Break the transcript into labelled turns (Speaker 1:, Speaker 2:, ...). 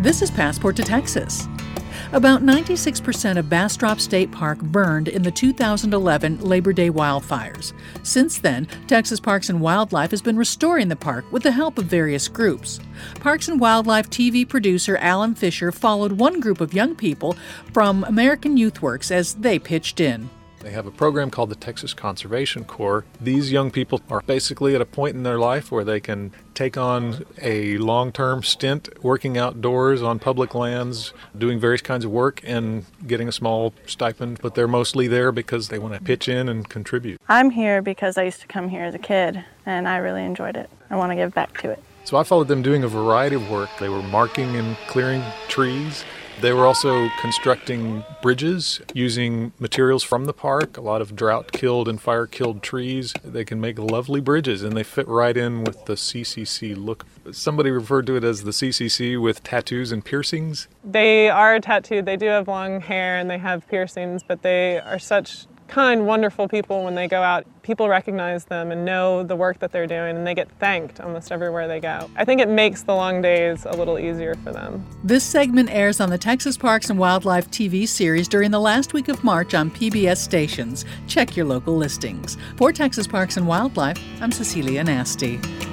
Speaker 1: This is Passport to Texas. About 96% of Bastrop State Park burned in the 2011 Labor Day wildfires. Since then, Texas Parks and Wildlife has been restoring the park with the help of various groups. Parks and Wildlife TV producer Alan Fisher followed one group of young people from American YouthWorks as they pitched in.
Speaker 2: They have a program called the Texas Conservation Corps. These young people are basically at a point in their life where they can take on a long-term stint working outdoors on public lands, doing various kinds of work and getting a small stipend, but they're mostly there because they want to pitch in and contribute.
Speaker 3: I'm here because I used to come here as a kid and I really enjoyed it. I want to give back to it.
Speaker 2: So I followed them doing a variety of work. They were marking and clearing trees. They were also constructing bridges using materials from the park, a lot of drought-killed and fire-killed trees. They can make lovely bridges, and they fit right in with the CCC look. Somebody referred to it as the CCC with tattoos and piercings.
Speaker 4: They are tattooed. They do have long hair and they have piercings, but they are such kind, wonderful people. When they go out, people recognize them and know the work that they're doing, and they get thanked almost everywhere they go. I think it makes the long days a little easier for them.
Speaker 1: This segment airs on the Texas Parks and Wildlife TV series during the last week of March on PBS stations. Check your local listings. For Texas Parks and Wildlife, I'm Cecilia Nasty.